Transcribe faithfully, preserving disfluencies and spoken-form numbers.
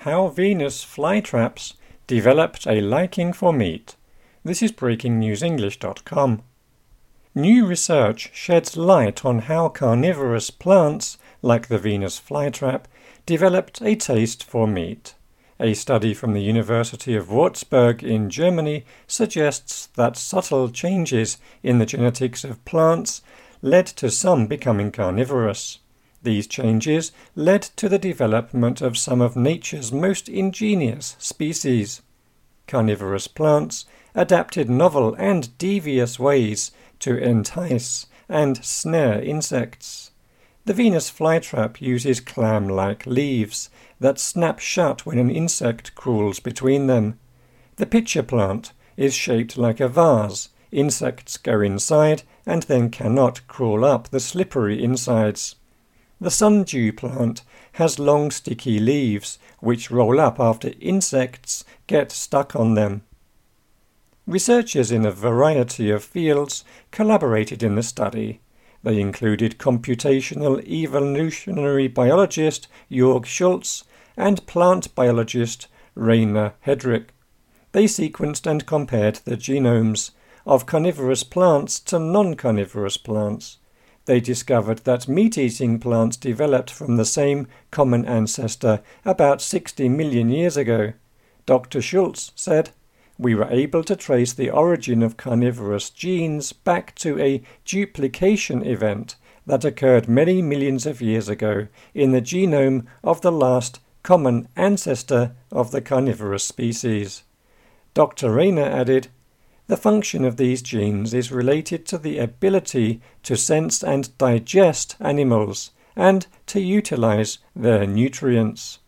How Venus flytraps developed a liking for meat. This is breaking news english dot com. New research sheds light on how carnivorous plants, like the Venus flytrap, developed a taste for meat. A study from the University of Würzburg in Germany suggests that subtle changes in the genetics of plants led to some becoming carnivorous. These changes led to the development of some of nature's most ingenious species. Carnivorous plants adapted novel and devious ways to entice and snare insects. The Venus flytrap uses clam-like leaves that snap shut when an insect crawls between them. The pitcher plant is shaped like a vase. Insects go inside and then cannot crawl up the slippery insides. The sundew plant has long sticky leaves which roll up after insects get stuck on them. Researchers in a variety of fields collaborated in the study. They included computational evolutionary biologist Jörg Schultz and plant biologist Rainer Hedrick. They sequenced and compared the genomes of carnivorous plants to non-carnivorous plants. They discovered that meat-eating plants developed from the same common ancestor about sixty million years ago. Doctor Schultz said, "We were able to trace the origin of carnivorous genes back to a duplication event that occurred many millions of years ago in the genome of the last common ancestor of the carnivorous species." Doctor Rainer added, "The function of these genes is related to the ability to sense and digest animals and to utilize their nutrients."